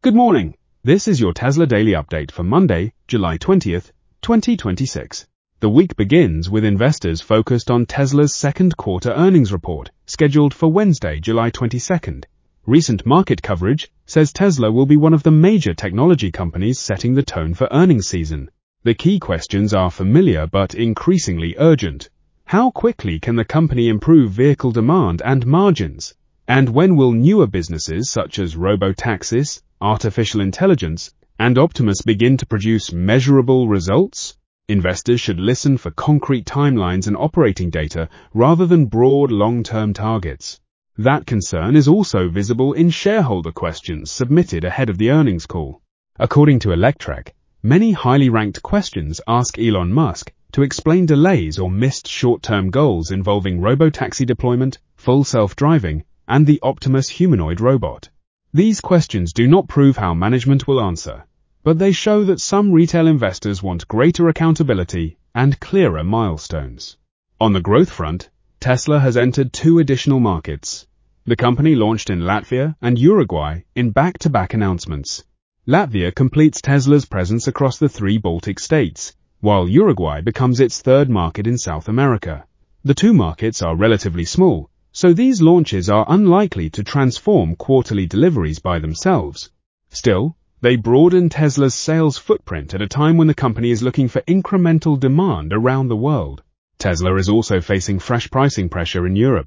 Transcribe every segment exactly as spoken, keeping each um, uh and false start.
Good morning. This is your Tesla Daily Update for Monday, July twentieth, twenty twenty-six. The week begins with investors focused on Tesla's second quarter earnings report, scheduled for Wednesday, July twenty-second. Recent market coverage says Tesla will be one of the major technology companies setting the tone for earnings season. The key questions are familiar but increasingly urgent. How quickly can the company improve vehicle demand and margins? And when will newer businesses such as robotaxis, artificial intelligence, and Optimus begin to produce measurable results? Investors should listen for concrete timelines and operating data rather than broad long-term targets. That concern is also visible in shareholder questions submitted ahead of the earnings call. According to Electrek, many highly ranked questions ask Elon Musk to explain delays or missed short-term goals involving robotaxi deployment, full self-driving, and the Optimus humanoid robot. These questions do not prove how management will answer, but they show that some retail investors want greater accountability and clearer milestones. On the growth front, Tesla has entered two additional markets. The company launched in Latvia and Uruguay in back-to-back announcements. Latvia completes Tesla's presence across the three Baltic states, while Uruguay becomes its third market in South America. The two markets are relatively small, so these launches are unlikely to transform quarterly deliveries by themselves. Still, they broaden Tesla's sales footprint at a time when the company is looking for incremental demand around the world. Tesla is also facing fresh pricing pressure in Europe.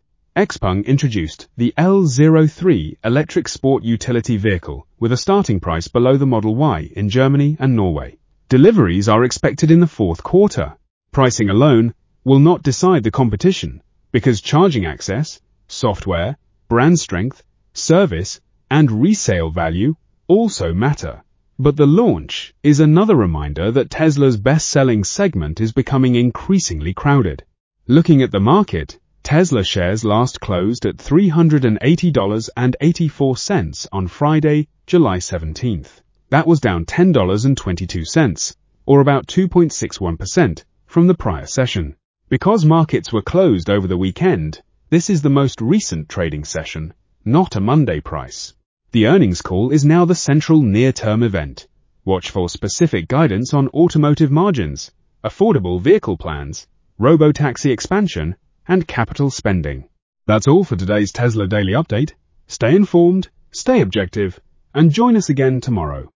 Xpeng introduced the L zero three electric sport utility vehicle with a starting price below the Model Y in Germany and Norway. Deliveries are expected in the fourth quarter. Pricing alone will not decide the competition, because charging access, software, brand strength, service, and resale value also matter. But the launch is another reminder that Tesla's best-selling segment is becoming increasingly crowded. Looking at the market, Tesla shares last closed at three hundred eighty dollars and eighty-four cents on Friday, July seventeenth. That was down ten dollars and twenty-two cents, or about two point six one percent, from the prior session. Because markets were closed over the weekend, this is the most recent trading session, not a Monday price. The earnings call is now the central near-term event. Watch for specific guidance on automotive margins, affordable vehicle plans, robotaxi expansion, and capital spending. That's all for today's Tesla Daily Update. Stay informed, stay objective, and join us again tomorrow.